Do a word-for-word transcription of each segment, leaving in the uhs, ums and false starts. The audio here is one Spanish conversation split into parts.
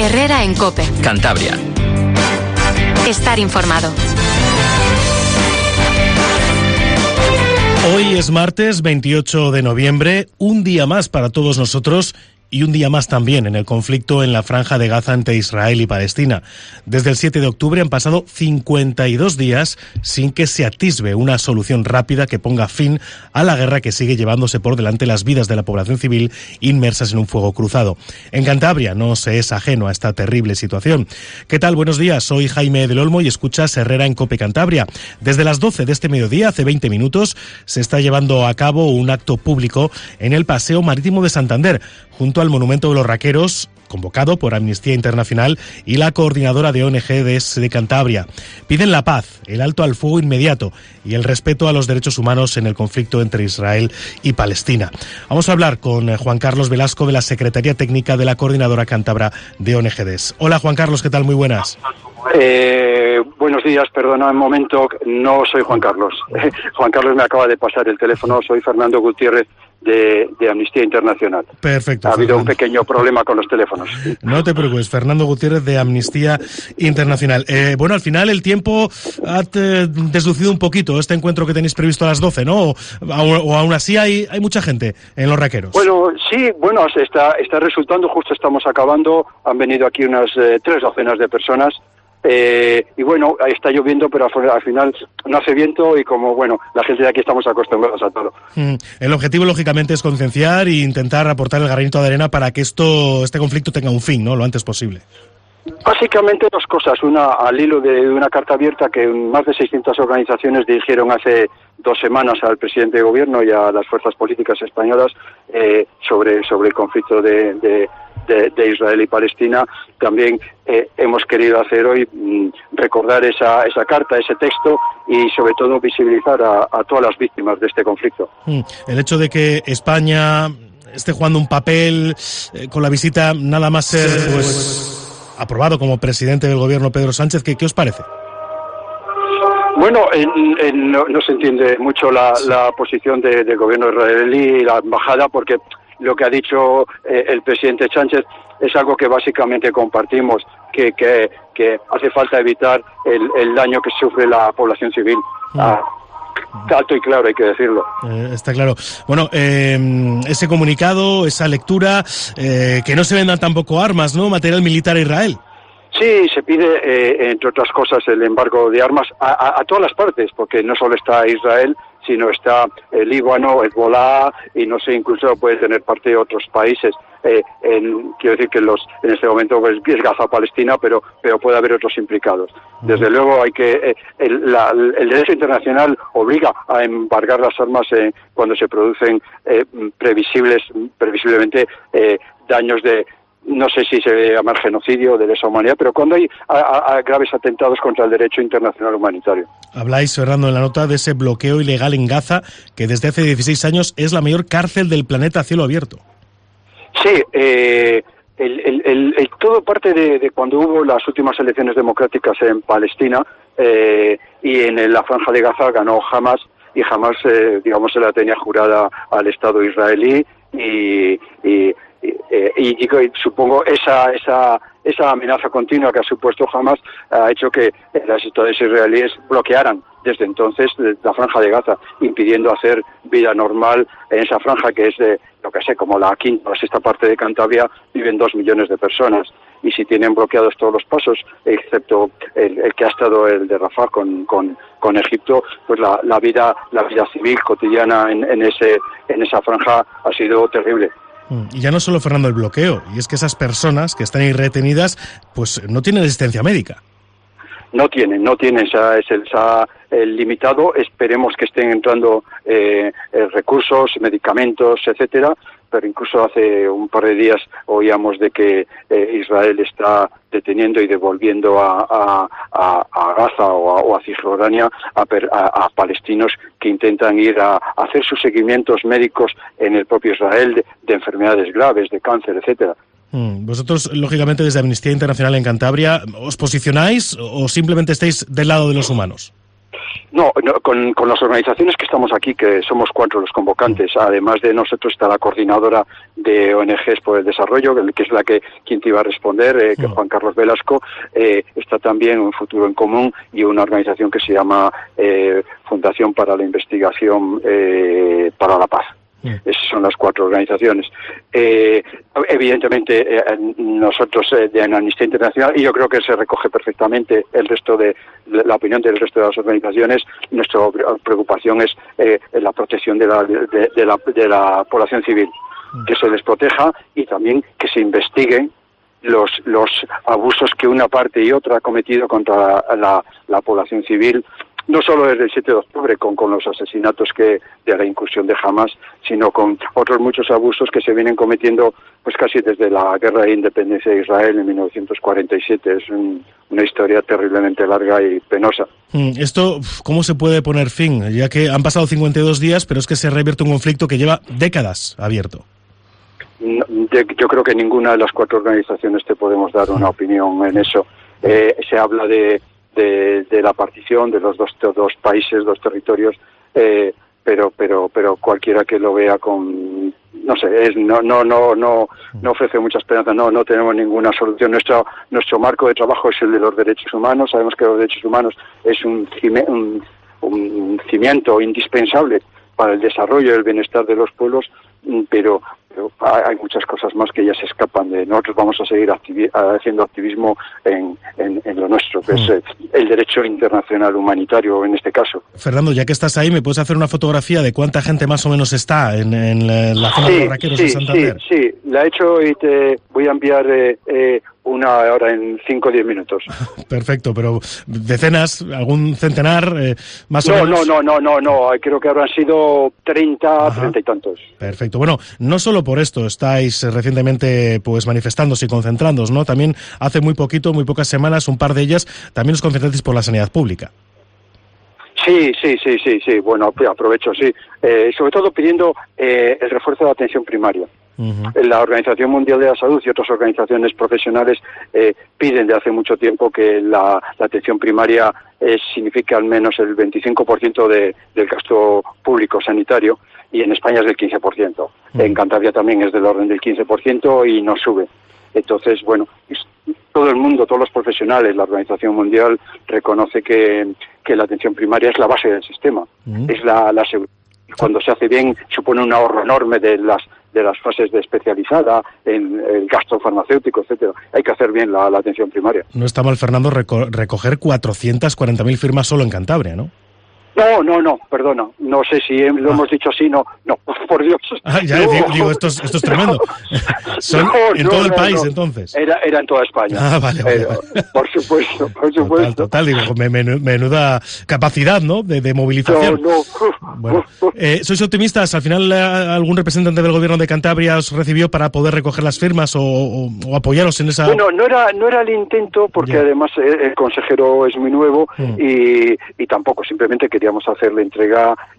Herrera en COPE. Cantabria. Estar informado. Hoy es martes veintiocho de noviembre, un día más para todos nosotros y un día más también en el conflicto en la Franja de Gaza entre Israel y Palestina. Desde el siete de octubre han pasado cincuenta y dos días sin que se atisbe una solución rápida que ponga fin a la guerra que sigue llevándose por delante las vidas de la población civil inmersas en un fuego cruzado. En Cantabria no se es ajeno a esta terrible situación. ¿Qué tal? Buenos días, soy Jaime del Olmo y escuchas Herrera en COPE Cantabria. Desde las doce de este mediodía, hace veinte minutos, se está llevando a cabo un acto público en el Paseo Marítimo de Santander, junto al Monumento de los Raqueros, convocado por Amnistía Internacional y la Coordinadora de O N Ges de Cantabria. Piden la paz, el alto al fuego inmediato y el respeto a los derechos humanos en el conflicto entre Israel y Palestina. Vamos a hablar con Juan Carlos Velasco de la Secretaría Técnica de la Coordinadora Cántabra de O N Ges. Hola Juan Carlos, ¿qué tal? Muy buenas. Eh, buenos días, perdona un momento, no soy Juan Carlos. Juan Carlos me acaba de pasar el teléfono, soy Fernando Gutiérrez de, de Amnistía Internacional. Perfecto. Ha Fernando. habido un pequeño problema con los teléfonos. No te preocupes, Fernando Gutiérrez de Amnistía Internacional. Eh, bueno, al final el tiempo ha eh, deslucido un poquito este encuentro que tenéis previsto a las doce, ¿no? O, o aún así hay, hay mucha gente en Los Raqueros. Bueno, sí, bueno, está, está resultando, justo estamos acabando, han venido aquí unas eh, tres docenas de personas. Eh, y bueno, está lloviendo, pero al final no hace viento y como, bueno, la gente de aquí estamos acostumbrados a todo. Mm, el objetivo, lógicamente, es concienciar e intentar aportar el granito de arena para que esto, este conflicto tenga un fin, ¿no?, lo antes posible. Básicamente dos cosas. Una, al hilo de una carta abierta que más de seiscientas organizaciones dirigieron hace dos semanas al presidente de gobierno y a las fuerzas políticas españolas eh, sobre, sobre el conflicto de, de, de, de Israel y Palestina. También eh, hemos querido hacer hoy mmm, recordar esa, esa carta, ese texto y sobre todo visibilizar a, a todas las víctimas de este conflicto. Mm, el hecho de que España esté jugando un papel eh, con la visita nada más ser pues aprobado como presidente del gobierno Pedro Sánchez, ¿qué, qué os parece? Bueno, en, en, no, no se entiende mucho la, la posición de, del gobierno israelí y la embajada, porque lo que ha dicho eh, el presidente Sánchez es algo que básicamente compartimos, que, que, que hace falta evitar el, el daño que sufre la población civil. Mm. Ah, alto y claro, hay que decirlo. Eh, está claro. Bueno, eh, ese comunicado, esa lectura, eh, que no se vendan tampoco armas, ¿no?, material militar a Israel. Sí, se pide, eh, entre otras cosas, el embargo de armas a, a, a todas las partes, porque no solo está Israel, sino está el Líbano, Hezbolá, y no sé, incluso puede tener parte de otros países. Eh, en, quiero decir que los en este momento pues, es Gaza-Palestina, pero pero puede haber otros implicados. Desde luego hay que eh, el, la, el derecho internacional obliga a embargar las armas eh, cuando se producen eh, previsibles previsiblemente eh, daños de, no sé si se llama genocidio de lesa humanidad, pero cuando hay a, a, a graves atentados contra el derecho internacional humanitario. Habláis, Fernando, en la nota de ese bloqueo ilegal en Gaza, que desde hace dieciséis años es la mayor cárcel del planeta a cielo abierto. Sí, eh, el, el, el, el, todo parte de, de cuando hubo las últimas elecciones democráticas en Palestina eh, y en la Franja de Gaza ganó Hamas, y Hamas, eh, digamos, se la tenía jurada al Estado israelí y... y Eh, y, y, y supongo esa esa esa amenaza continua que ha supuesto Hamas ha hecho que las autoridades israelíes bloquearan desde entonces la Franja de Gaza, impidiendo hacer vida normal en esa franja que es de, lo que sé, como la quinta o sexta parte de Cantabria, viven dos millones de personas. Y si tienen bloqueados todos los pasos, excepto el, el que ha estado el de Rafah con, con, con Egipto, pues la, la vida la vida civil cotidiana en, en ese en esa franja ha sido terrible. Y ya no solo, Fernando, el bloqueo, y es que esas personas que están ahí retenidas, pues no tienen asistencia médica. No tienen, no tienen, se ha, se les ha eh, limitado. Esperemos que estén entrando eh, eh, recursos, medicamentos, etcétera, pero incluso hace un par de días oíamos de que eh, Israel está deteniendo y devolviendo a, a, a, a Gaza o a, o a Cisjordania a, a, a palestinos que intentan ir a, a hacer sus seguimientos médicos en el propio Israel de, de enfermedades graves, de cáncer, etcétera. Vosotros, lógicamente, desde Amnistía Internacional en Cantabria, ¿os posicionáis o simplemente estáis del lado de los humanos? No, no con, con las organizaciones que estamos aquí, que somos cuatro los convocantes, además de nosotros está la coordinadora de O N Ges por el Desarrollo, que es la que quien te iba a responder, eh, que Juan Carlos Velasco, eh, está también Un Futuro en Común y una organización que se llama eh, Fundación para la Investigación eh, para la Paz. Esas son las cuatro organizaciones. Eh, evidentemente, eh, nosotros eh, de Amnistía Internacional, y yo creo que se recoge perfectamente el resto de, de la opinión del resto de las organizaciones, nuestra preocupación es eh, la protección de la, de, de, la, de la población civil, que se les proteja y también que se investiguen los los abusos que una parte y otra ha cometido contra la, la, la población civil, no solo desde el siete de octubre con, con los asesinatos que de la incursión de Hamas, sino con otros muchos abusos que se vienen cometiendo pues casi desde la guerra de independencia de Israel en mil novecientos cuarenta y siete. Es un, una historia terriblemente larga y penosa. Esto, ¿cómo se puede poner fin? Ya que han pasado cincuenta y dos días, pero es que se ha reabierto un conflicto que lleva décadas abierto. Yo creo que ninguna de las cuatro organizaciones te podemos dar una opinión en eso. Eh, se habla de De, de la partición de los dos dos países, dos territorios, eh, pero pero pero cualquiera que lo vea con no sé, es no no no no no ofrece mucha esperanza. No no tenemos ninguna solución. Nuestro nuestro marco de trabajo es el de los derechos humanos. Sabemos que los derechos humanos es un un, un cimiento indispensable para el desarrollo y el bienestar de los pueblos, pero pero hay muchas cosas más que ya se escapan de nosotros. Vamos a seguir activi- haciendo activismo en, en, en lo nuestro, que mm. es el derecho internacional humanitario en este caso. Fernando, ya que estás ahí, ¿me puedes hacer una fotografía de cuánta gente más o menos está en, en la, la zona sí, de los raqueros sí, de Santander? Sí, sí, la he hecho y te voy a enviar eh, eh, una hora en cinco o diez minutos. Perfecto, pero decenas, algún centenar, eh, más no, o menos. No, no, no, no, no, creo que habrán sido treinta, treinta y tantos. Perfecto. Bueno, no solo por esto estáis recientemente pues manifestándose y concentrándoos, ¿no? También hace muy poquito, muy pocas semanas, un par de ellas, también os concentrasteis por la sanidad pública. Sí, sí, sí, sí, sí. Bueno, aprovecho, sí. Eh, sobre todo pidiendo eh, el refuerzo de la atención primaria. Uh-huh. La Organización Mundial de la Salud y otras organizaciones profesionales eh, piden de hace mucho tiempo que la, la atención primaria eh, signifique al menos el veinticinco por ciento de, del gasto público sanitario, y en España es del quince por ciento. Uh-huh. En Cantabria también es del orden del quince por ciento y no sube. Entonces, bueno, todo el mundo, todos los profesionales, la Organización Mundial reconoce que, que la atención primaria es la base del sistema. Uh-huh. Es la, la cuando se hace bien supone un ahorro enorme de las de las fases de especializada, en el gasto farmacéutico, etcétera. Hay que hacer bien la, la atención primaria. No está mal, Fernando, reco- recoger cuatrocientas cuarenta mil firmas solo en Cantabria, ¿no? No, no, no, perdona. No sé si lo ah. hemos dicho así, no, no, por Dios. Ah, ya no. digo, digo, esto es, esto es tremendo. Son no, en no, todo el no, país, no. entonces. Era, era en toda España. Ah, vale, vale, Pero, vale. Por supuesto, por supuesto. Total, total, digo, menuda capacidad, ¿no?, de, de movilización. No, no. Bueno, eh, ¿sois optimistas? ¿Al final algún representante del gobierno de Cantabria os recibió para poder recoger las firmas o, o, o apoyaros en esa...? Bueno, no era no era el intento, porque yeah. además el, el consejero es muy nuevo mm. y, y tampoco, simplemente queríamos hacerle entrega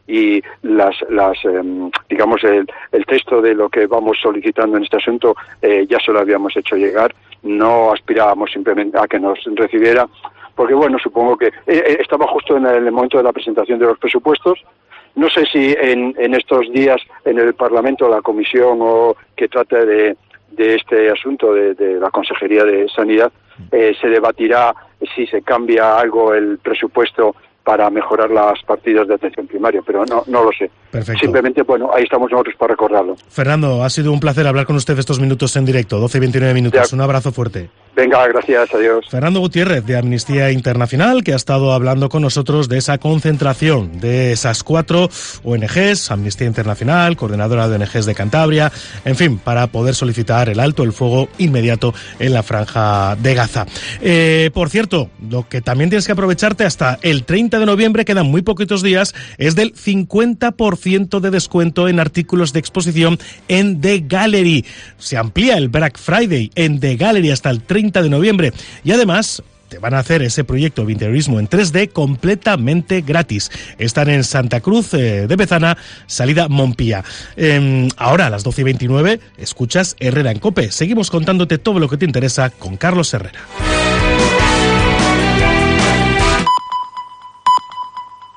y las las eh, digamos el, el texto de lo que vamos solicitando en este asunto eh, ya se lo habíamos hecho llegar. No aspirábamos simplemente a que nos recibiera, porque bueno, supongo que eh, estaba justo en el momento de la presentación de los presupuestos. No sé si en, en estos días en el Parlamento la comisión o que trata de de este asunto de, de la Consejería de Sanidad eh, se debatirá si se cambia algo el presupuesto para mejorar las partidas de atención primaria, pero no no lo sé. Perfecto. Simplemente, bueno, ahí estamos nosotros para recordarlo. Fernando, ha sido un placer hablar con usted estos minutos en directo, doce y veintinueve minutos. Ya. Un abrazo fuerte. Venga, gracias, adiós. Fernando Gutiérrez, de Amnistía Internacional, que ha estado hablando con nosotros de esa concentración de esas cuatro O N Ges, Amnistía Internacional, coordinadora de O N Ges de Cantabria, en fin, para poder solicitar el alto el fuego inmediato en la Franja de Gaza. Eh, por cierto, lo que también tienes que aprovecharte hasta el treinta de noviembre, quedan muy poquitos días, es del cincuenta por ciento de descuento en artículos de exposición en The Gallery. Se amplía el Black Friday en The Gallery hasta el treinta de noviembre y además te van a hacer ese proyecto de interiorismo en tres D completamente gratis. Están en Santa Cruz eh, de Bezana, salida Montpía. Eh, ahora a las doce y veintinueve escuchas Herrera en COPE. Seguimos contándote todo lo que te interesa con Carlos Herrera.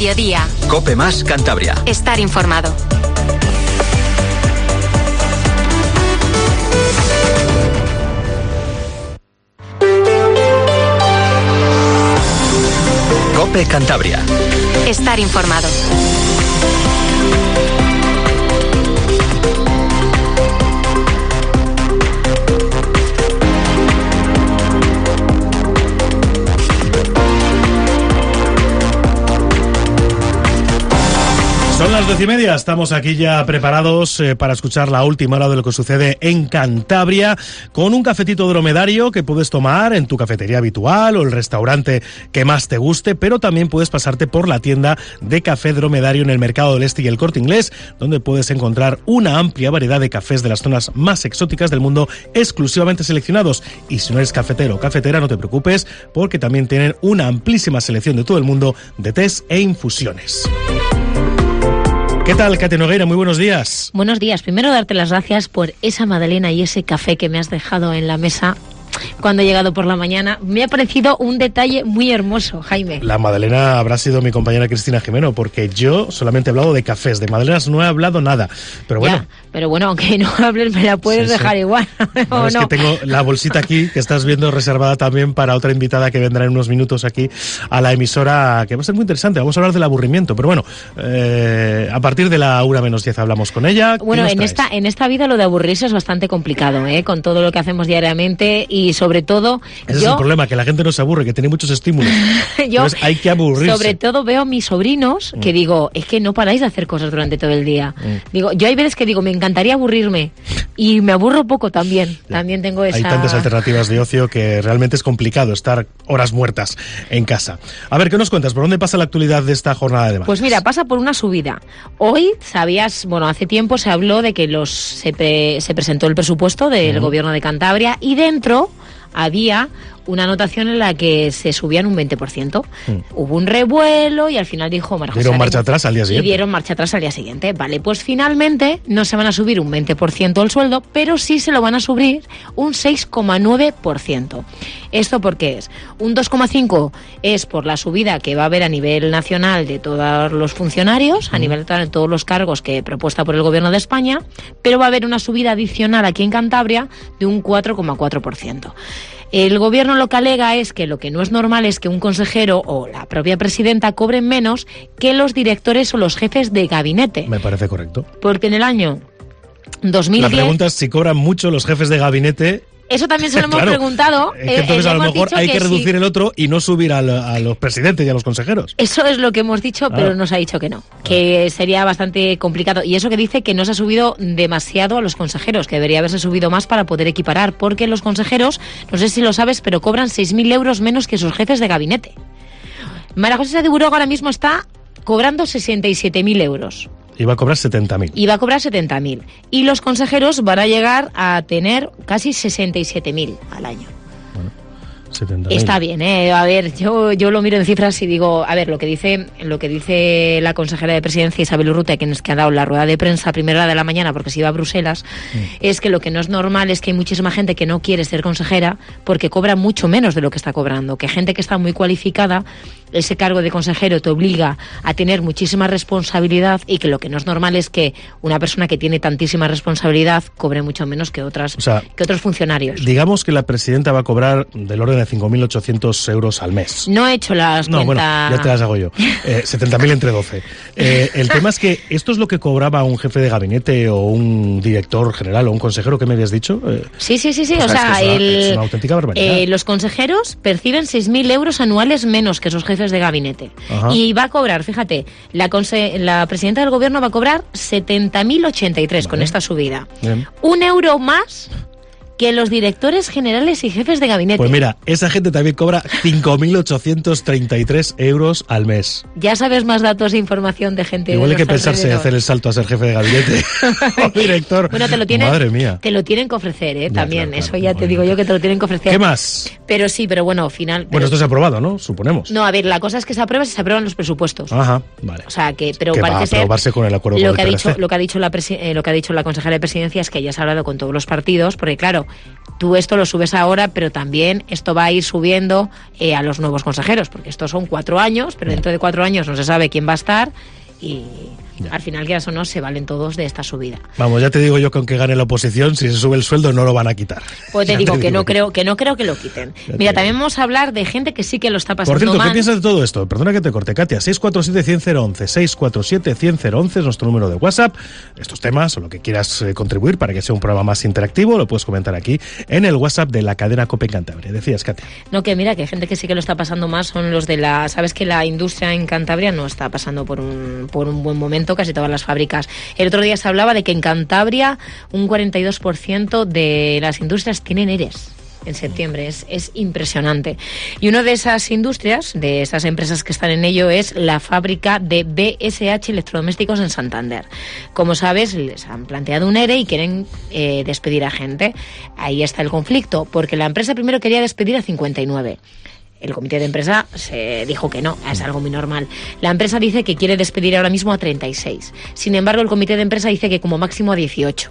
Mediodía. COPE más Cantabria. Estar informado. COPE Cantabria. Estar informado. Son las doce y media, estamos aquí ya preparados eh, para escuchar la última hora de lo que sucede en Cantabria, con un cafetito dromedario que puedes tomar en tu cafetería habitual o el restaurante que más te guste, pero también puedes pasarte por la tienda de café dromedario en el Mercado del Este y el Corte Inglés, donde puedes encontrar una amplia variedad de cafés de las zonas más exóticas del mundo, exclusivamente seleccionados. Y si no eres cafetero o cafetera, no te preocupes, porque también tienen una amplísima selección de todo el mundo de tés e infusiones. ¿Qué tal, Katia Nogueira? Muy buenos días. Buenos días. Primero, darte las gracias por esa magdalena y ese café que me has dejado en la mesa cuando he llegado por la mañana. Me ha parecido un detalle muy hermoso, Jaime. La magdalena habrá sido mi compañera Cristina Jimeno, porque yo solamente he hablado de cafés, de magdalenas no he hablado nada. Pero bueno, ya, pero bueno, aunque no hables, me la puedes sí, dejar sí. igual. No, es no? que tengo la bolsita aquí, que estás viendo, reservada también para otra invitada que vendrá en unos minutos aquí a la emisora, que va a ser muy interesante. Vamos a hablar del aburrimiento, pero bueno, eh, a partir de la una menos diez hablamos con ella. Bueno, en esta, en esta vida lo de aburrirse es bastante complicado, ¿eh? Con todo lo que hacemos diariamente y sobre todo... Ese yo, es el problema, que la gente no se aburre, que tiene muchos estímulos. yo, Entonces hay que aburrirse. Sobre todo veo a mis sobrinos que mm. digo, es que no paráis de hacer cosas durante todo el día. Mm. Digo, yo hay veces que digo, me encantaría aburrirme y me aburro poco también. Ya. También tengo esa... Hay tantas alternativas de ocio que realmente es complicado estar horas muertas en casa. A ver, ¿qué nos cuentas? ¿Por dónde pasa la actualidad de esta jornada de debates? Pues mira, pasa por una subida. Hoy, sabías, bueno, hace tiempo se habló de que los se, pre, se presentó el presupuesto del uh-huh. gobierno de Cantabria y dentro había una anotación en la que se subían un veinte por ciento. Mm. Hubo un revuelo y al final dijo María José Dieron marcha atrás al día siguiente. Y dieron marcha atrás al día siguiente. Vale, pues finalmente no se van a subir un veinte por ciento el sueldo, pero sí se lo van a subir un seis coma nueve por ciento. ¿Esto por qué es? Un dos coma cinco por ciento es por la subida que va a haber a nivel nacional de todos los funcionarios, mm. a nivel de todos los cargos que propuesta por el Gobierno de España, pero va a haber una subida adicional aquí en Cantabria de un cuatro coma cuatro por ciento. El gobierno lo que alega es que lo que no es normal es que un consejero o la propia presidenta cobren menos que los directores o los jefes de gabinete. Me parece correcto. Porque en el año dos mil diez... La pregunta es si cobran mucho los jefes de gabinete. Eso también se lo hemos claro, preguntado. Es que entonces eh, a lo mejor hay que, que reducir sí. el otro y no subir a, a los presidentes y a los consejeros. Eso es lo que hemos dicho, pero ah. nos ha dicho que no. Que sería bastante complicado. Y eso que dice que no se ha subido demasiado a los consejeros, que debería haberse subido más para poder equiparar, porque los consejeros, no sé si lo sabes, pero cobran seis mil euros menos que sus jefes de gabinete. María José de Buroga ahora mismo está cobrando sesenta y siete mil euros. Iba a cobrar setenta mil. Iba a cobrar setenta mil. Y los consejeros van a llegar a tener casi sesenta y siete mil al año. Bueno, setenta mil. Está bien, ¿eh? A ver, yo, yo lo miro en cifras y digo, a ver, lo que dice lo que dice la consejera de Presidencia, Isabel Urrutia, que es que ha dado la rueda de prensa a primera hora de la mañana porque se iba a Bruselas, mm. es que lo que no es normal es que hay muchísima gente que no quiere ser consejera porque cobra mucho menos de lo que está cobrando. Que gente que está muy cualificada, ese cargo de consejero te obliga a tener muchísima responsabilidad y que lo que no es normal es que una persona que tiene tantísima responsabilidad cobre mucho menos que otras, o sea, que otros funcionarios. Digamos que la presidenta va a cobrar del orden de cinco mil ochocientos euros al mes. No he hecho las no, cuentas... Bueno, ya te las hago yo. Eh, setenta mil entre doce. Eh, el tema es que esto es lo que cobraba un jefe de gabinete o un director general o un consejero, ¿qué me habías dicho? Eh, sí, sí, sí, sí. O sea, o sea es, que es, el, una, es una auténtica barbaridad. Eh, los consejeros perciben seis mil euros anuales menos que sus jefes de gabinete. Ajá. Y va a cobrar, fíjate, la, conse- la presidenta del gobierno va a cobrar setenta mil ochenta y tres vale. Con esta subida. Bien. Un euro más que los directores generales y jefes de gabinete. Pues mira, esa gente también cobra cinco mil ochocientos treinta y tres euros al mes. Ya sabes más datos e información de gente. Igual de hay que pensarse en hacer el salto a ser jefe de gabinete o director. Bueno, te lo tienen, madre mía. Te lo tienen que ofrecer, ¿eh? Ya, También, claro, eso claro, ya bueno, te digo yo que te lo tienen que ofrecer. ¿Qué más? Pero sí, pero bueno, final... Bueno, pero... esto se ha aprobado, ¿no? Suponemos. No, a ver, la cosa es que se aprueba si se aprueban los presupuestos. Ajá, vale. O sea, que, pero que parece va a aprobarse ser... con el acuerdo lo con que el ha P R C. dicho, lo que ha dicho la presi- eh, lo que ha dicho la consejera de Presidencia es que ya se ha hablado con todos los partidos, porque claro, tú esto lo subes ahora, pero también esto va a ir subiendo eh, a los nuevos consejeros, porque estos son cuatro años, pero dentro de cuatro años no se sabe quién va a estar y... Ya. Al final, quieras o no, se valen todos de esta subida. Vamos, ya te digo yo que aunque gane la oposición, si se sube el sueldo no lo van a quitar. Pues te digo, te digo que no que... creo que no creo que lo quiten. Ya Mira, también vamos a hablar de gente que sí que lo está pasando mal. Por cierto, mal. ¿qué piensas de todo esto? Perdona que te corte, Katia. seis cuatro siete, cien, cero once, seis cuatro siete, cien, cero once es nuestro número de WhatsApp. Estos temas o lo que quieras eh, contribuir para que sea un programa más interactivo, lo puedes comentar aquí en el WhatsApp de la cadena COPE en Cantabria. Decías, Katia. No, que mira, que hay gente que sí que lo está pasando mal son los de la... Sabes que la industria en Cantabria no está pasando por un, por un buen momento, casi todas las fábricas. El otro día se hablaba de que en Cantabria un cuarenta y dos por ciento de las industrias tienen ERES en septiembre. Es, es impresionante. Y una de esas industrias, de esas empresas que están en ello, es la fábrica de B S H Electrodomésticos en Santander. Como sabes, les han planteado un ERE y quieren eh, despedir a gente. Ahí está el conflicto, porque la empresa primero quería despedir a cincuenta y nueve. El comité de empresa se dijo que no, es algo muy normal. La empresa dice que quiere despedir ahora mismo a treinta y seis. Sin embargo, el comité de empresa dice que como máximo a dieciocho.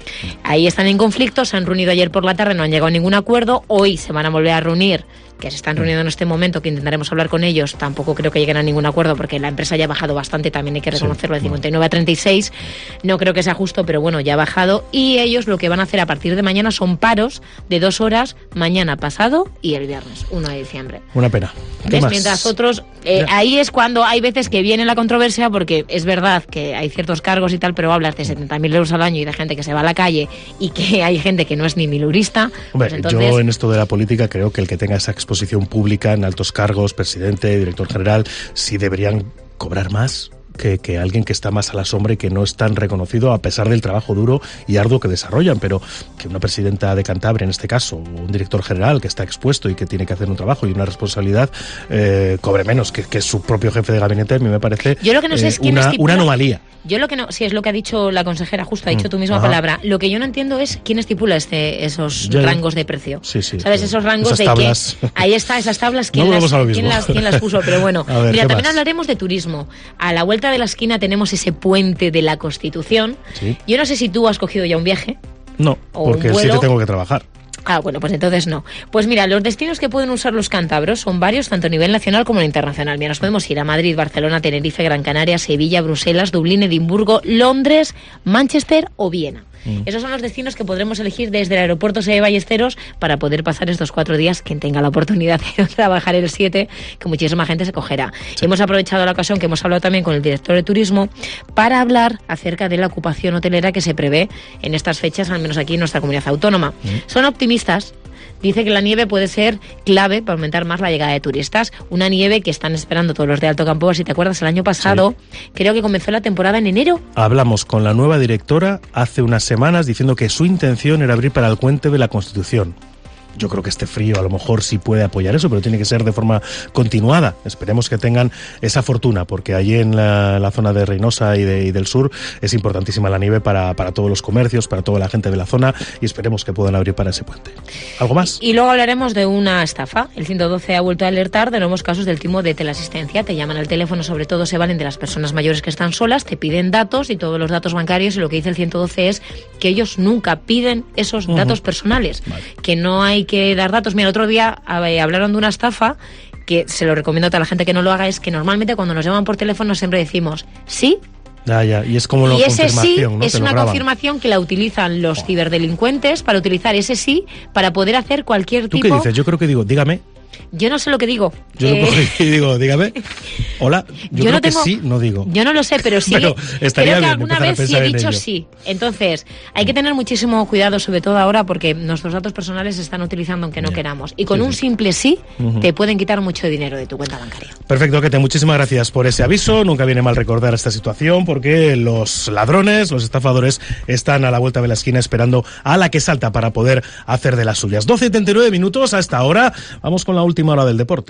Ahí están en conflicto, se han reunido ayer por la tarde, no han llegado a ningún acuerdo. Hoy se van a volver a reunir, que se están reuniendo en este momento, que intentaremos hablar con ellos. Tampoco creo que lleguen a ningún acuerdo porque la empresa ya ha bajado bastante, también hay que reconocerlo, de cincuenta y nueve a treinta y seis. No creo que sea justo, pero bueno, ya ha bajado. Y ellos lo que van a hacer a partir de mañana son paros de dos horas, mañana, pasado y el viernes, uno de diciembre. Una pena. ¿Ves? Mientras otros, eh, ahí es cuando hay veces que viene la controversia, porque es verdad que hay ciertos cargos y tal, pero hablas de setenta mil euros al año y de gente que se va a la calle y que hay gente que no es ni milurista. Hombre, pues entonces... yo en esto de la política creo que el que tenga esa exposición pública en altos cargos, presidente, director general, sí deberían cobrar más que, que alguien que está más a la sombra y que no es tan reconocido a pesar del trabajo duro y arduo que desarrollan, pero que una presidenta de Cantabria, en este caso, o un director general que está expuesto y que tiene que hacer un trabajo y una responsabilidad, eh, cobre menos que, que su propio jefe de gabinete, a mí me parece yo lo que no sé eh, es quién una, estipula, una anomalía. Yo lo que no, sí, es lo que ha dicho la consejera, justo ha dicho Mm, tu misma ajá. palabra. Lo que yo no entiendo es quién estipula este, esos Ya, ya. rangos de precio. Sí, sí, ¿Sabes? sí. Esos rangos Esas de tablas. que ahí está, esas tablas, ¿quién, No las, volvemos a lo mismo. quién, las, quién las puso? Pero bueno, A ver, mira, ¿qué también más? hablaremos de turismo. A la vuelta de la esquina tenemos ese puente de la Constitución. Sí. Yo no sé si tú has cogido ya un viaje. No, O porque un el vuelo. siete tengo que trabajar. Ah, bueno, pues entonces no. Pues mira, los destinos que pueden usar los cántabros son varios, tanto a nivel nacional como internacional. Mira, nos podemos ir a Madrid, Barcelona, Tenerife, Gran Canaria, Sevilla, Bruselas, Dublín, Edimburgo, Londres, Manchester o Viena. Mm. Esos son los destinos que podremos elegir desde el aeropuerto Sede Ballesteros para poder pasar estos cuatro días, quien tenga la oportunidad de trabajar el siete, que muchísima gente se cogerá. Sí. Hemos aprovechado la ocasión que hemos hablado también con el director de turismo para hablar acerca de la ocupación hotelera que se prevé en estas fechas, al menos aquí en nuestra comunidad autónoma. Mm. Son optimistas. Dice que la nieve puede ser clave para aumentar más la llegada de turistas. Una nieve que están esperando todos los de Alto Campo. Si te acuerdas, el año pasado, sí. creo que comenzó la temporada en enero. Hablamos con la nueva directora hace unas semanas diciendo que su intención era abrir para el Puente de la Constitución. Yo creo que este frío a lo mejor sí puede apoyar eso, pero tiene que ser de forma continuada. Esperemos que tengan esa fortuna, porque allí en la, la zona de Reynosa y, de, y del sur es importantísima la nieve para, para todos los comercios, para toda la gente de la zona, y esperemos que puedan abrir para ese puente. ¿Algo más? Y, y luego hablaremos de una estafa. El ciento doce ha vuelto a alertar de nuevos casos del timo de teleasistencia. Te llaman al teléfono, sobre todo se valen de las personas mayores que están solas, te piden datos y todos los datos bancarios, y lo que dice el ciento doce es que ellos nunca piden esos uh-huh. datos personales, vale. que no hay que dar datos. Mira, el otro día eh, hablaron de una estafa que se lo recomiendo a toda la gente que no lo haga. Es que normalmente cuando nos llaman por teléfono siempre decimos sí. Ya, ya. Y es como la confirmación, sí, ¿no? Es Te una confirmación que la utilizan los oh. ciberdelincuentes para utilizar ese sí para poder hacer cualquier tipo. ¿Tú qué dices? Yo creo que digo, dígame. Yo no sé lo que digo. Yo eh... lo cojo y digo, dígame. Hola. Yo, yo creo no tengo... que sí, no digo. Yo no lo sé, pero sí. pero estaría creo que bien alguna vez sí he dicho sí. Entonces, hay que tener muchísimo cuidado, sobre todo ahora, porque nuestros datos personales se están utilizando aunque no yeah. queramos. Y con sí, un sí. simple sí, uh-huh. te pueden quitar mucho dinero de tu cuenta bancaria. Perfecto, Kete. Muchísimas gracias por ese aviso. Nunca viene mal recordar esta situación, porque los ladrones, los estafadores, están a la vuelta de la esquina esperando a la que salta para poder hacer de las suyas. doce y treinta y nueve minutos a esta hora. Vamos con la última hora del deporte.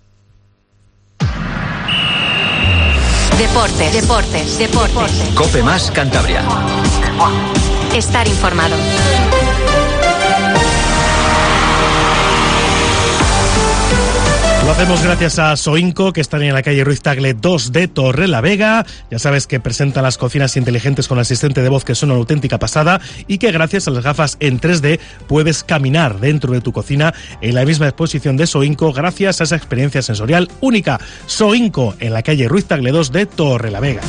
Deportes, deportes, deportes. COPE más Cantabria. Estar informado. Lo hacemos gracias a Soinco, que están en la calle Ruiz Tagle dos de Torrelavega. Ya sabes que presentan las cocinas inteligentes con asistente de voz, que son una auténtica pasada, y que gracias a las gafas en tres D puedes caminar dentro de tu cocina en la misma exposición de Soinco gracias a esa experiencia sensorial única. Soinco, en la calle Ruiz Tagle dos de Torrelavega.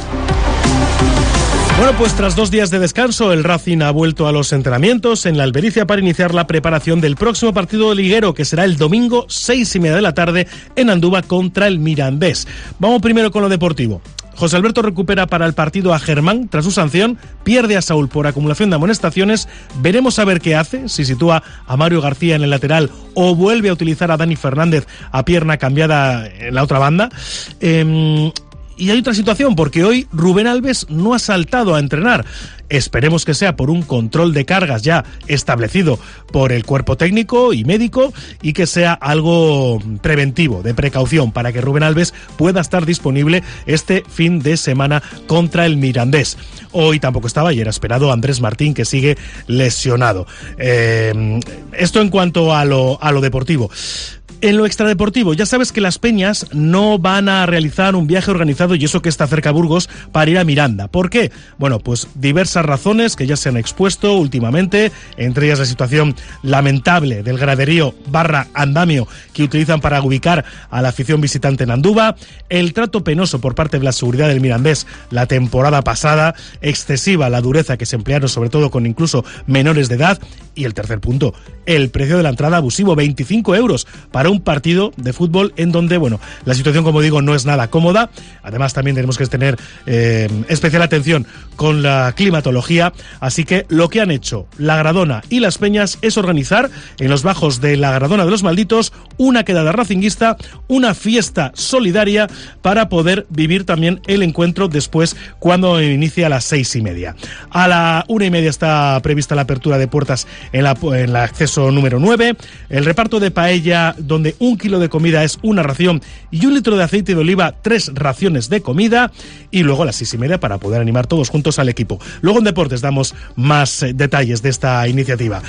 Bueno, pues tras dos días de descanso, el Racing ha vuelto a los entrenamientos en la Albericia para iniciar la preparación del próximo partido liguero, que será el domingo seis y media de la tarde en Andúba contra el Mirandés. Vamos primero con lo deportivo. José Alberto recupera para el partido a Germán tras su sanción, pierde a Saúl por acumulación de amonestaciones. Veremos a ver qué hace, si sitúa a Mario García en el lateral o vuelve a utilizar a Dani Fernández a pierna cambiada en la otra banda. Eh, Y hay otra situación, porque hoy Rubén Alves no ha saltado a entrenar. Esperemos que sea por un control de cargas ya establecido por el cuerpo técnico y médico, y que sea algo preventivo, de precaución, para que Rubén Alves pueda estar disponible este fin de semana contra el Mirandés. Hoy tampoco estaba y era esperado Andrés Martín, que sigue lesionado. Eh, esto en cuanto a lo, a lo deportivo. En lo extradeportivo, ya sabes que las Peñas no van a realizar un viaje organizado, y eso que está cerca de Burgos, para ir a Miranda. ¿Por qué? Bueno, pues diversas razones que ya se han expuesto últimamente, entre ellas la situación lamentable del graderío barra andamio que utilizan para ubicar a la afición visitante en Andúba, el trato penoso por parte de la seguridad del Mirandés la temporada pasada, excesiva la dureza que se emplearon, sobre todo con incluso menores de edad, y el tercer punto, el precio de la entrada abusivo, veinticinco euros para un partido de fútbol en donde, bueno, la situación, como digo, no es nada cómoda. Además, también tenemos que tener eh, especial atención con la climatología, así que lo que han hecho la Gradona y las Peñas es organizar en los bajos de la Gradona de los Malditos una quedada racinguista, una fiesta solidaria para poder vivir también el encuentro después, cuando inicia a las seis y media. A la una y media está prevista la apertura de puertas en la en el acceso número nueve, el reparto de paella, donde un kilo de comida es una ración y un litro de aceite de oliva, tres raciones de comida, y luego a las seis y media para poder animar todos juntos al equipo. Luego en deportes damos más eh, detalles de esta iniciativa.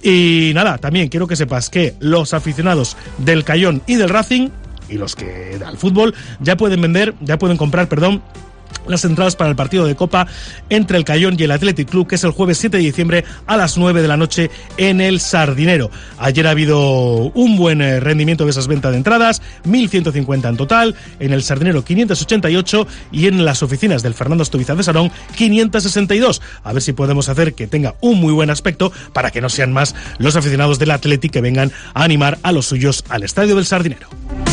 Y nada, también quiero que sepas que los aficionados del Cayón y del Racing, y los que al fútbol, ya pueden vender, ya pueden comprar, perdón, las entradas para el partido de Copa entre el Cayón y el Athletic Club, que es el jueves siete de diciembre a las nueve de la noche en el Sardinero. Ayer ha habido un buen rendimiento de esas ventas de entradas, mil ciento cincuenta en total, en el Sardinero quinientos ochenta y ocho, y en las oficinas del Fernando Estoviza de Sarón quinientos sesenta y dos. A ver si podemos hacer que tenga un muy buen aspecto, para que no sean más los aficionados del Athletic que vengan a animar a los suyos al estadio del Sardinero.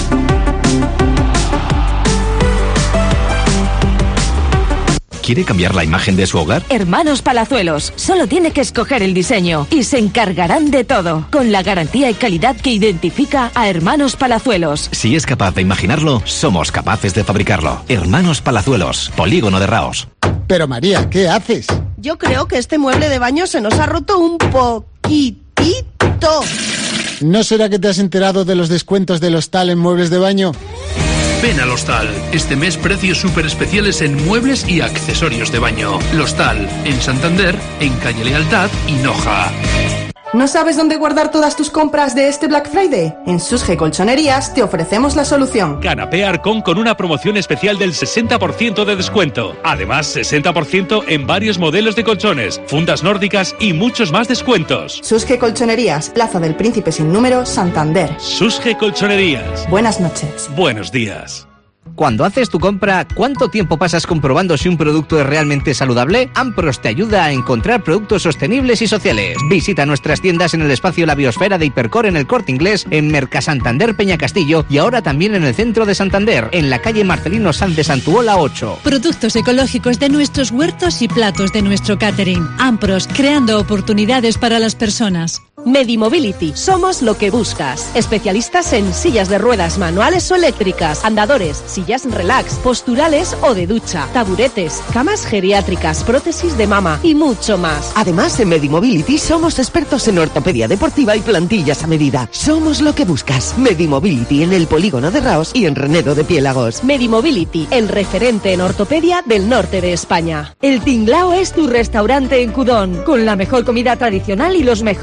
¿Quiere cambiar la imagen de su hogar? Hermanos Palazuelos, solo tiene que escoger el diseño y se encargarán de todo, con la garantía y calidad que identifica a Hermanos Palazuelos. Si es capaz de imaginarlo, somos capaces de fabricarlo. Hermanos Palazuelos, Polígono de Raos. Pero María, ¿qué haces? Yo creo que este mueble de baño se nos ha roto un poquitito. ¿No será que te has enterado de los descuentos del Hostal en muebles de baño? Ven al Hostal. Este mes precios súper especiales en muebles y accesorios de baño. El Hostal, en Santander, en Calle Lealtad y Noja. ¿No sabes dónde guardar todas tus compras de este Black Friday? En Susge Colchonerías te ofrecemos la solución. Canapé Arcón con una promoción especial del sesenta por ciento de descuento. Además, sesenta por ciento en varios modelos de colchones, fundas nórdicas y muchos más descuentos. Susge Colchonerías, Plaza del Príncipe sin número, Santander. Susge Colchonerías. Buenas noches. Buenos días. Cuando haces tu compra, ¿cuánto tiempo pasas comprobando si un producto es realmente saludable? Ampros te ayuda a encontrar productos sostenibles y sociales. Visita nuestras tiendas en el espacio La Biosfera de Hipercor en el Corte Inglés, en Mercasantander Peñacastillo y ahora también en el centro de Santander, en la calle Marcelino Sanz de Santuola ocho. Productos ecológicos de nuestros huertos y platos de nuestro catering. Ampros, creando oportunidades para las personas. Medimobility, somos lo que buscas. Especialistas en sillas de ruedas manuales o eléctricas, andadores, sillas relax, posturales o de ducha, taburetes, camas geriátricas, prótesis de mama y mucho más. Además, en Medimobility somos expertos en ortopedia deportiva y plantillas a medida. Somos lo que buscas. Medimobility en el Polígono de Raos y en Renedo de Piélagos. Medimobility, el referente en ortopedia del norte de España. El Tinglao es tu restaurante en Cudón, con la mejor comida tradicional y los mejores menús.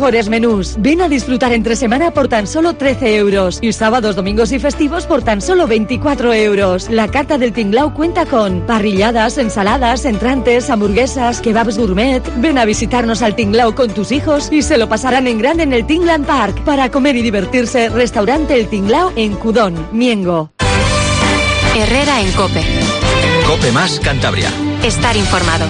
menús. Ven a disfrutar entre semana por tan solo trece euros y sábados, domingos y festivos por tan solo veinticuatro euros. La carta del Tinglao cuenta con parrilladas, ensaladas, entrantes, hamburguesas, kebabs gourmet. Ven a visitarnos al Tinglao con tus hijos y se lo pasarán en grande en el Tingland Park. Para comer y divertirse, restaurante El Tinglao en Cudón, Miengo. Herrera en COPE. COPE más Cantabria. Estar informado.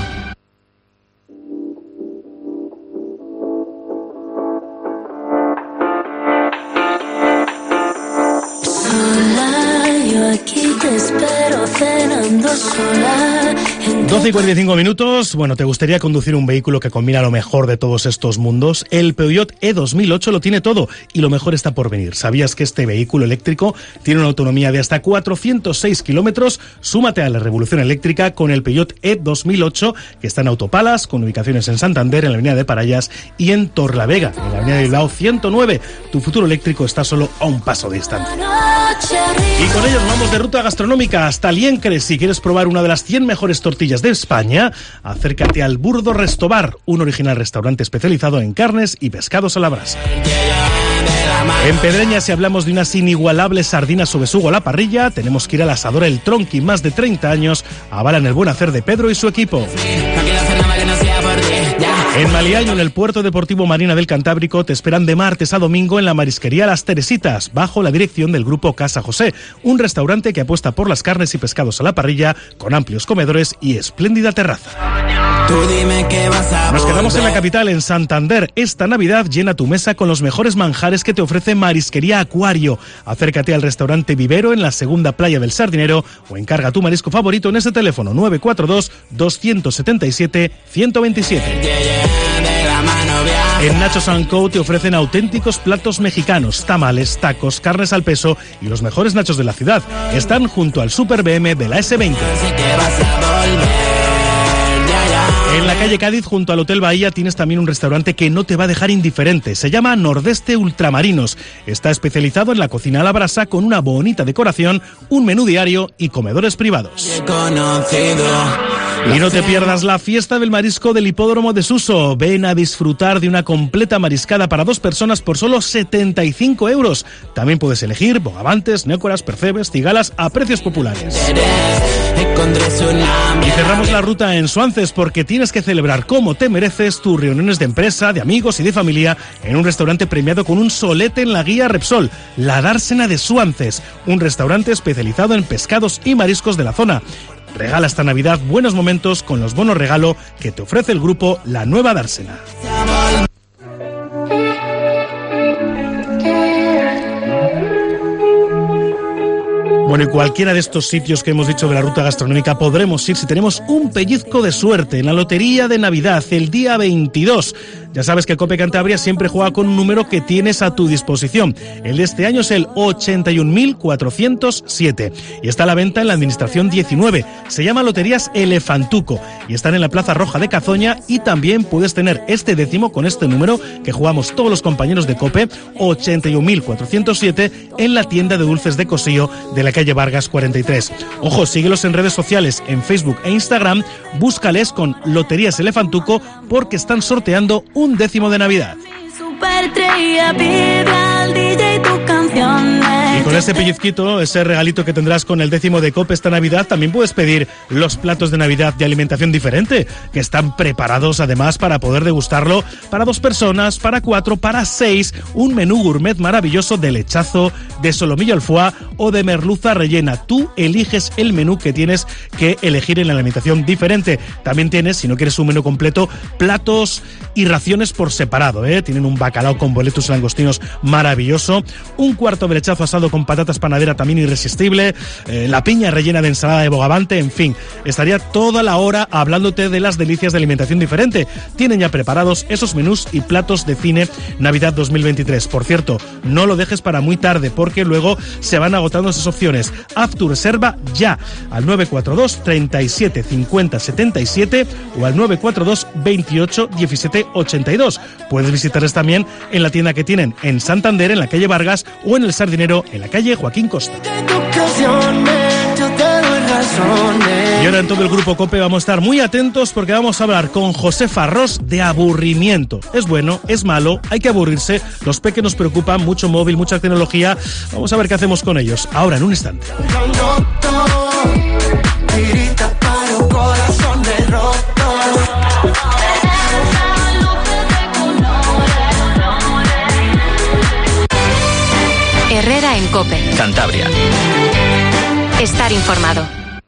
Aquí te espero cenando sola. doce y cuarenta y cinco minutos. Bueno, ¿te gustaría conducir un vehículo que combina lo mejor de todos estos mundos? El Peugeot E dos mil ocho lo tiene todo y lo mejor está por venir. ¿Sabías que este vehículo eléctrico tiene una autonomía de hasta cuatrocientos seis kilómetros? Súmate a la revolución eléctrica con el Peugeot E dos mil ocho, que está en Autopalas, con ubicaciones en Santander, en la avenida de Parayas y en Torlavega, en la avenida de Bilbao ciento nueve. Tu futuro eléctrico está solo a un paso de distancia. Y con ellos vamos de ruta gastronómica hasta Liencres. Si quieres probar una de las cien mejores tortillas de España, acércate al Burdo Restobar, un original restaurante especializado en carnes y pescados a la brasa. En Pedreña, si hablamos de unas inigualables sardinas o besugo a la parrilla, tenemos que ir al asador El Tronqui. Más de treinta años avalan el buen hacer de Pedro y su equipo. En Maliaño, en el Puerto Deportivo Marina del Cantábrico, te esperan de martes a domingo en la marisquería Las Teresitas, bajo la dirección del grupo Casa José, un restaurante que apuesta por las carnes y pescados a la parrilla, con amplios comedores y espléndida terraza. Tú dime qué vas a Nos quedamos volver. en la capital, en Santander. Esta Navidad llena tu mesa con los mejores manjares que te ofrece Marisquería Acuario. Acércate al restaurante Vivero en la segunda playa del Sardinero o encarga tu marisco favorito en ese teléfono nueve cuatro dos, dos siete siete, uno cero dos siete. En Nachos and Co te ofrecen auténticos platos mexicanos, tamales, tacos, carnes al peso y los mejores nachos de la ciudad. Están junto al Super B M de la ese veinte. En la calle Cádiz, junto al Hotel Bahía, tienes también un restaurante que no te va a dejar indiferente. Se llama Nordeste Ultramarinos. Está especializado en la cocina a la brasa, con una bonita decoración, un menú diario y comedores privados. Y no te pierdas la fiesta del marisco del Hipódromo de Suso. Ven a disfrutar de una completa mariscada para dos personas por solo setenta y cinco euros. También puedes elegir bogavantes, nécoras, percebes, cigalas a precios populares. Y cerramos la ruta en Suances, porque tienes que celebrar como te mereces tus reuniones de empresa, de amigos y de familia en un restaurante premiado con un solete en la guía Repsol, La Dársena de Suances, un restaurante especializado en pescados y mariscos de la zona. Regala esta Navidad buenos momentos con los bonos regalo que te ofrece el grupo La Nueva Dársena. Bueno, y cualquiera de estos sitios que hemos dicho de la ruta gastronómica podremos ir si tenemos un pellizco de suerte en la Lotería de Navidad el día veintidós. Ya sabes que COPE Cantabria siempre juega con un número que tienes a tu disposición. El de este año es el ochenta y un mil cuatrocientos siete y está a la venta en la Administración diecinueve. Se llama Loterías Elefantuco y están en la Plaza Roja de Cazoña, y también puedes tener este décimo con este número que jugamos todos los compañeros de COPE, ochenta y un mil cuatrocientos siete, en la tienda de dulces de Cosillo de la calle Vargas cuarenta y tres. Ojo, síguelos en redes sociales, en Facebook e Instagram, búscales con Loterías Elefantuco, porque están sorteando un décimo de Navidad. Y con ese pellizquito, ese regalito que tendrás con el décimo de COPE esta Navidad, también puedes pedir los platos de Navidad de alimentación diferente, que están preparados además para poder degustarlo para dos personas, para cuatro, para seis, un menú gourmet maravilloso de lechazo, de solomillo al foie o de merluza rellena. Tú eliges el menú que tienes que elegir en la alimentación diferente. También tienes, si no quieres un menú completo, platos y raciones por separado, ¿eh? Tienen un bacalao con boletus y langostinos maravilloso, un cuarto de lechazo asado con patatas panadera también irresistible, eh, la piña rellena de ensalada de bogavante, en fin, estaría toda la hora hablándote de las delicias de alimentación diferente. Tienen ya preparados esos menús y platos de cine Navidad dos mil veintitrés. Por cierto, no lo dejes para muy tarde, porque luego se van agotando esas opciones. Haz tu reserva ya al nueve cuatro dos, treinta y siete, cincuenta, setenta y siete o al nueve cuatro dos, veintiocho, diecisiete, ochenta y dos. Puedes visitarles también en la tienda que tienen en Santander, en la calle Vargas, o en el Sardinero, en la calle Joaquín Costa. corazones. Y ahora en todo el Grupo COPE vamos a estar muy atentos porque vamos a hablar con Josefa Ros de aburrimiento. ¿Es bueno? ¿Es malo? ¿Hay que aburrirse? Los peques nos preocupan, mucho móvil, mucha tecnología. Vamos a ver qué hacemos con ellos. Ahora, en un instante. Herrera en COPE. Cantabria. Estar informado.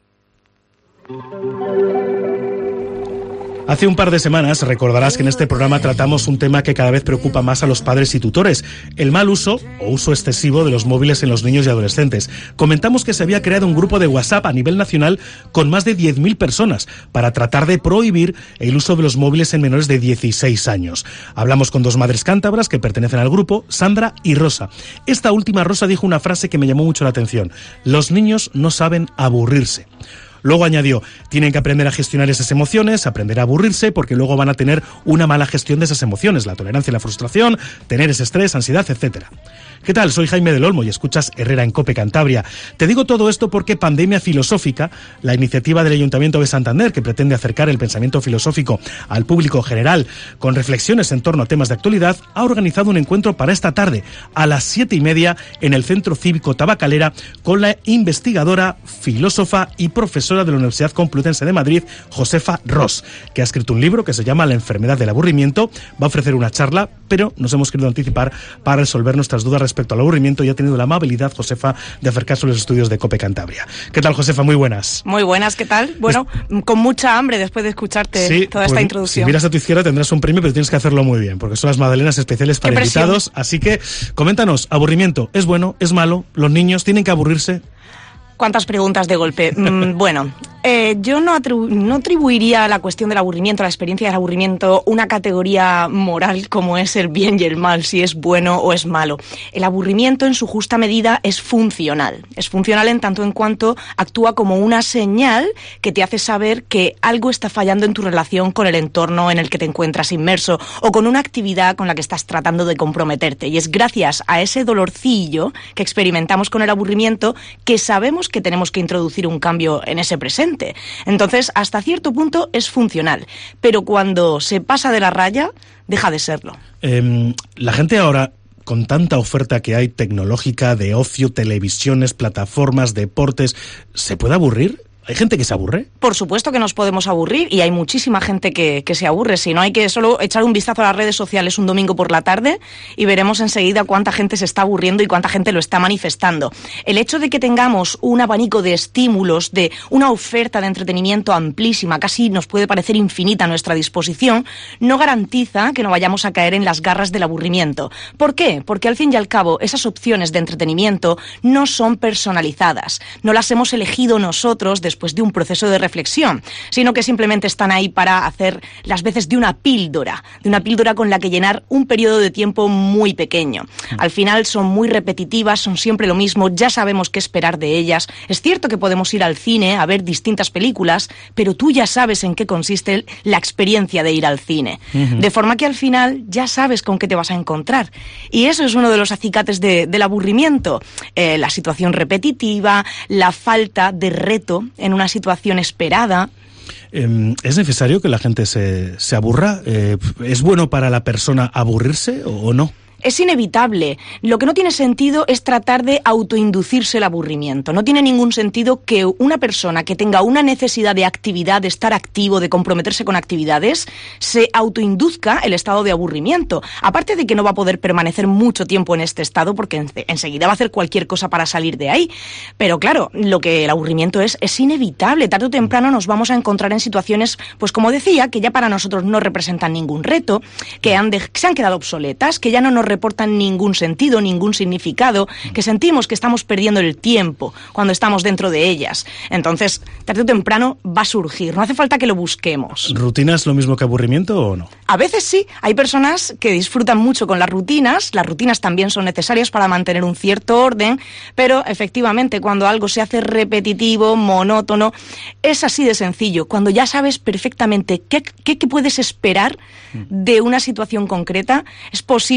Hace un par de semanas recordarás que en este programa tratamos un tema que cada vez preocupa más a los padres y tutores, el mal uso o uso excesivo de los móviles en los niños y adolescentes. Comentamos que se había creado un grupo de WhatsApp a nivel nacional con más de diez mil personas para tratar de prohibir el uso de los móviles en menores de dieciséis años. Hablamos con dos madres cántabras que pertenecen al grupo, Sandra y Rosa. Esta última, Rosa, dijo una frase que me llamó mucho la atención: los niños no saben aburrirse. Luego añadió, tienen que aprender a gestionar esas emociones, aprender a aburrirse, porque luego van a tener una mala gestión de esas emociones, la tolerancia y la frustración, tener ese estrés, ansiedad, etcétera. ¿Qué tal? Soy Jaime del Olmo y escuchas Herrera en COPE Cantabria. Te digo todo esto porque Pandemia Filosófica, la iniciativa del Ayuntamiento de Santander que pretende acercar el pensamiento filosófico al público general con reflexiones en torno a temas de actualidad, ha organizado un encuentro para esta tarde a las siete y media en el Centro Cívico Tabacalera con la investigadora, filósofa y profesora de la Universidad Complutense de Madrid, Josefa Ros, que ha escrito un libro que se llama La enfermedad del aburrimiento. Va a ofrecer una charla, pero nos hemos querido anticipar para resolver nuestras dudas respecto al aburrimiento y ha tenido la amabilidad, Josefa, de acercarse a los estudios de COPE Cantabria. ¿Qué tal, Josefa? Muy buenas. Muy buenas, ¿qué tal? Bueno, es... con mucha hambre después de escucharte sí, toda pues, esta introducción. Si miras a tu izquierda tendrás un premio, pero tienes que hacerlo muy bien, porque son las magdalenas especiales para invitados. Así que, coméntanos, aburrimiento, ¿es bueno? ¿Es malo? ¿Los niños tienen que aburrirse? ¿Cuántas preguntas de golpe? mm, bueno, eh, yo no, atribu no atribuiría a la cuestión del aburrimiento, a la experiencia del aburrimiento, una categoría moral como es el bien y el mal, si es bueno o es malo. El aburrimiento en su justa medida es funcional. Es funcional en tanto en cuanto actúa como una señal que te hace saber que algo está fallando en tu relación con el entorno en el que te encuentras inmerso o con una actividad con la que estás tratando de comprometerte. Y es gracias a ese dolorcillo que experimentamos con el aburrimiento que sabemos que tenemos que introducir un cambio en ese presente. Entonces, hasta cierto punto es funcional, pero cuando se pasa de la raya, deja de serlo. Eh, la gente ahora, con tanta oferta que hay tecnológica, de ocio, televisiones, plataformas, deportes, ¿se puede aburrir? ¿Hay gente que se aburre? Por supuesto que nos podemos aburrir y hay muchísima gente que, que se aburre. Si no, hay que solo echar un vistazo a las redes sociales un domingo por la tarde y veremos enseguida cuánta gente se está aburriendo y cuánta gente lo está manifestando. El hecho de que tengamos un abanico de estímulos, de una oferta de entretenimiento amplísima, casi nos puede parecer infinita a nuestra disposición, no garantiza que no vayamos a caer en las garras del aburrimiento. ¿Por qué? Porque al fin y al cabo esas opciones de entretenimiento no son personalizadas. No las hemos elegido nosotros de después de un proceso de reflexión, sino que simplemente están ahí para hacer las veces de una píldora, de una píldora con la que llenar un periodo de tiempo muy pequeño. Al final son muy repetitivas, son siempre lo mismo, ya sabemos qué esperar de ellas. Es cierto que podemos ir al cine a ver distintas películas, pero tú ya sabes en qué consiste la experiencia de ir al cine. Uh-huh. De forma que al final ya sabes con qué te vas a encontrar. Y eso es uno de los acicates de, del aburrimiento. Eh, la situación repetitiva, la falta de reto en una situación esperada. ¿Es necesario que la gente se, se aburra? ¿Es bueno para la persona aburrirse o no? Es inevitable. Lo que no tiene sentido es tratar de autoinducirse el aburrimiento. No tiene ningún sentido que una persona que tenga una necesidad de actividad, de estar activo, de comprometerse con actividades, se autoinduzca el estado de aburrimiento. Aparte de que no va a poder permanecer mucho tiempo en este estado porque en, enseguida va a hacer cualquier cosa para salir de ahí. Pero claro, lo que el aburrimiento es, es inevitable. Tarde o temprano nos vamos a encontrar en situaciones, pues como decía, que ya para nosotros no representan ningún reto, que han de, que se han quedado obsoletas, que ya no nos reportan ningún sentido, ningún significado, que sentimos que estamos perdiendo el tiempo cuando estamos dentro de ellas. Entonces, tarde o temprano va a surgir, no hace falta que lo busquemos. ¿Rutina es lo mismo que aburrimiento o no? A veces sí, hay personas que disfrutan mucho con las rutinas, las rutinas también son necesarias para mantener un cierto orden, pero efectivamente cuando algo se hace repetitivo, monótono, es así de sencillo, cuando ya sabes perfectamente qué, qué, qué puedes esperar de una situación concreta, es posible que esa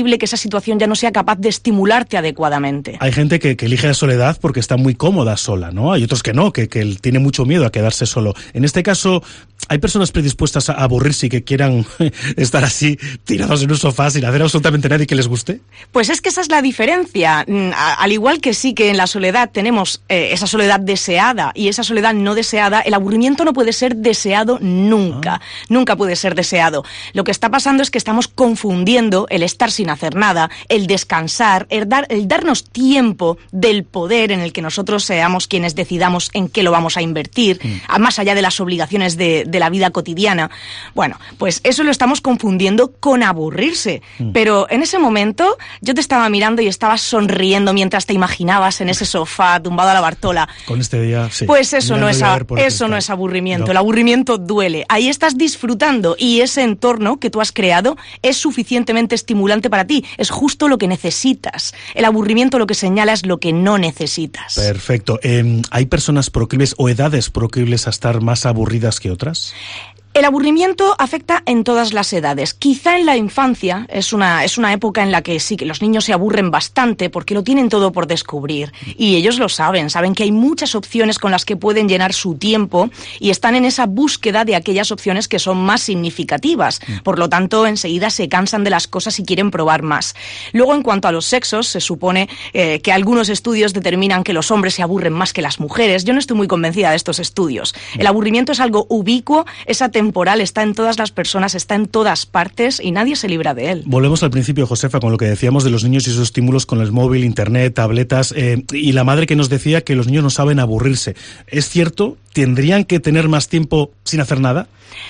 situación ya no sea capaz de estimularte adecuadamente. Hay gente que, que elige la soledad porque está muy cómoda sola, ¿no? Hay otros que no, que, que tiene mucho miedo a quedarse solo. En este caso, ¿hay personas predispuestas a aburrirse y que quieran estar así, tirados en un sofá sin hacer absolutamente nada y que les guste? Pues es que esa es la diferencia. Al igual que sí que en la soledad tenemos eh, esa soledad deseada y esa soledad no deseada, el aburrimiento no puede ser deseado nunca. Ah. Nunca puede ser deseado. Lo que está pasando es que estamos confundiendo el estar sin hacer nada, el descansar, el, dar, el darnos tiempo del poder en el que nosotros seamos quienes decidamos en qué lo vamos a invertir, mm. más allá de las obligaciones de, de la vida cotidiana. Bueno, pues eso lo estamos confundiendo con aburrirse. Mm. Pero en ese momento yo te estaba mirando y estabas sonriendo mientras te imaginabas en ese sofá tumbado a la Bartola. Con este día, sí. Pues eso, no es, a, eso no es aburrimiento. No. El aburrimiento duele. Ahí estás disfrutando y ese entorno que tú has creado es suficientemente estimulante para ti. Es justo lo que necesitas. El aburrimiento lo que señala es lo que no necesitas. Perfecto. Eh, ¿Hay personas proclives o edades proclives a estar más aburridas que otras? El aburrimiento afecta en todas las edades. Quizá en la infancia es una, es una época en la que sí que los niños se aburren bastante porque lo tienen todo por descubrir. Y ellos lo saben, saben que hay muchas opciones con las que pueden llenar su tiempo y están en esa búsqueda de aquellas opciones que son más significativas. Por lo tanto, enseguida se cansan de las cosas y quieren probar más. Luego, en cuanto a los sexos, se supone eh, que algunos estudios determinan que los hombres se aburren más que las mujeres. Yo no estoy muy convencida de estos estudios. El aburrimiento es algo ubicuo, esa temporada temporal, está en todas las personas, está en todas partes y nadie se libra de él. Volvemos al principio, Josefa, con lo que decíamos de los niños y sus estímulos con el móvil, internet, tabletas, eh, y la madre que nos decía que los niños no saben aburrirse. ¿Es cierto? ¿Tendrían que tener más tiempo sin hacer nada?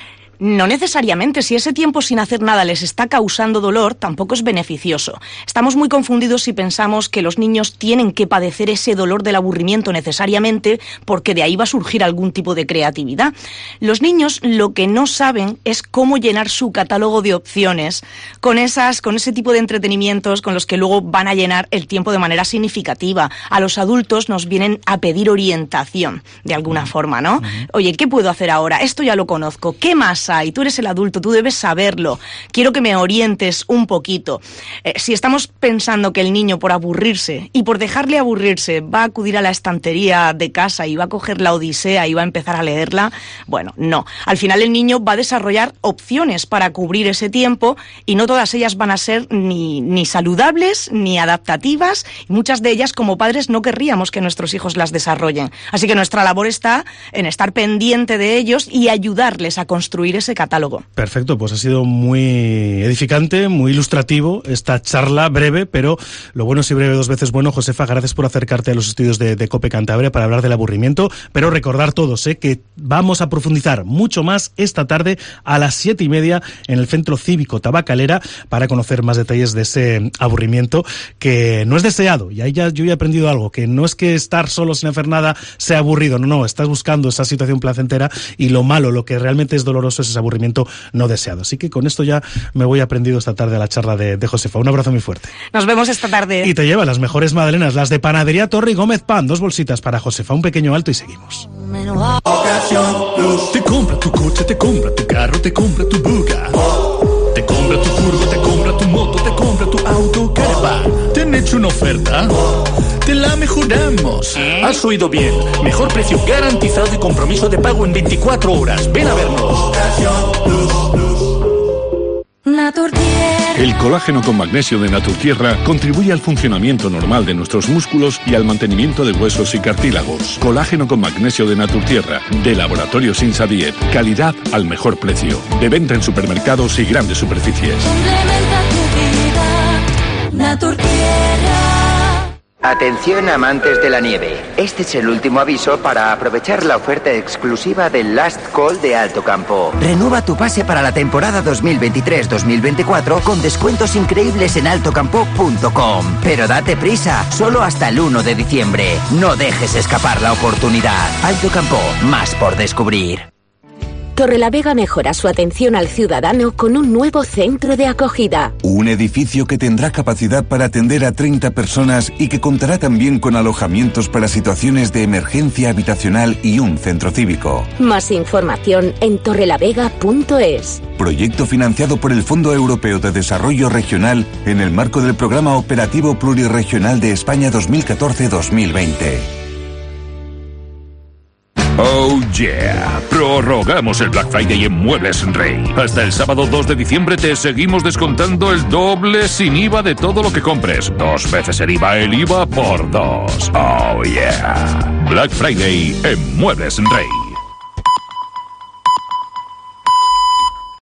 No necesariamente. Si ese tiempo sin hacer nada les está causando dolor, tampoco es beneficioso. Estamos muy confundidos si pensamos que los niños tienen que padecer ese dolor del aburrimiento necesariamente porque de ahí va a surgir algún tipo de creatividad. Los niños lo que no saben es cómo llenar su catálogo de opciones con esas, con ese tipo de entretenimientos con los que luego van a llenar el tiempo de manera significativa. A los adultos nos vienen a pedir orientación, de alguna forma, ¿no? Oye, ¿qué puedo hacer ahora? Esto ya lo conozco. ¿Qué más hay? Tú eres el adulto, tú debes saberlo. Quiero que me orientes un poquito. Eh, si estamos pensando que el niño, por aburrirse y por dejarle aburrirse, va a acudir a la estantería de casa y va a coger la Odisea y va a empezar a leerla, bueno, no. Al final el niño va a desarrollar opciones para cubrir ese tiempo y no todas ellas van a ser ni, ni saludables ni adaptativas, y muchas de ellas como padres no querríamos que nuestros hijos las desarrollen. Así que nuestra labor está en estar pendiente de ellos y ayudarles a construir ese catálogo. Perfecto, pues ha sido muy edificante, muy ilustrativo esta charla breve, pero lo bueno si breve dos veces bueno. Josefa, gracias por acercarte a los estudios de, de COPE Cantabria para hablar del aburrimiento, pero recordar todos ¿eh? que vamos a profundizar mucho más esta tarde a las siete y media en el Centro Cívico Tabacalera para conocer más detalles de ese aburrimiento que no es deseado. Y ahí ya yo he aprendido algo, que no es que estar solo sin hacer nada sea aburrido, no, no, estás buscando esa situación placentera y lo malo, lo que realmente es doloroso es ese aburrimiento no deseado. Así que con esto ya me voy aprendido esta tarde a la charla de, de Josefa. Un abrazo muy fuerte. Nos vemos esta tarde. Y te lleva las mejores magdalenas, las de Panadería Torre y Gómez Pan, dos bolsitas para Josefa, un pequeño alto y seguimos. Te compra tu coche, te compra tu carro, te compra tu buga. Te compra tu furgo, te compra tu moto, te compra tu auto, caravan. ¿Te han hecho una oferta? Te la mejoramos. Has oído bien. Mejor precio garantizado y compromiso de pago en veinticuatro horas. Ven a vernos. El colágeno con magnesio de Naturtierra contribuye al funcionamiento normal de nuestros músculos y al mantenimiento de huesos y cartílagos. Colágeno con magnesio de Naturtierra, de Laboratorios Insa Diet. Calidad al mejor precio. De venta en supermercados y grandes superficies. Complementa tu vida, Naturtierra. Atención amantes de la nieve, este es el último aviso para aprovechar la oferta exclusiva del Last Call de Alto Campo. Renueva tu pase para la temporada dos mil veintitrés dos mil veinticuatro con descuentos increíbles en alto campo punto com. Pero date prisa, solo hasta el uno de diciembre. No dejes escapar la oportunidad. Alto Campo, más por descubrir. Torrelavega mejora su atención al ciudadano con un nuevo centro de acogida. Un edificio que tendrá capacidad para atender a treinta personas y que contará también con alojamientos para situaciones de emergencia habitacional y un centro cívico. Más información en torrelavega punto es. Proyecto financiado por el Fondo Europeo de Desarrollo Regional en el marco del Programa Operativo Plurirregional de España dos mil catorce a dos mil veinte. Oh yeah, prorrogamos el Black Friday en Muebles Rey. Hasta el sábado dos de diciembre te seguimos descontando el doble sin I V A de todo lo que compres. Dos veces el I V A, el I V A por dos. Oh yeah. Black Friday en Muebles Rey.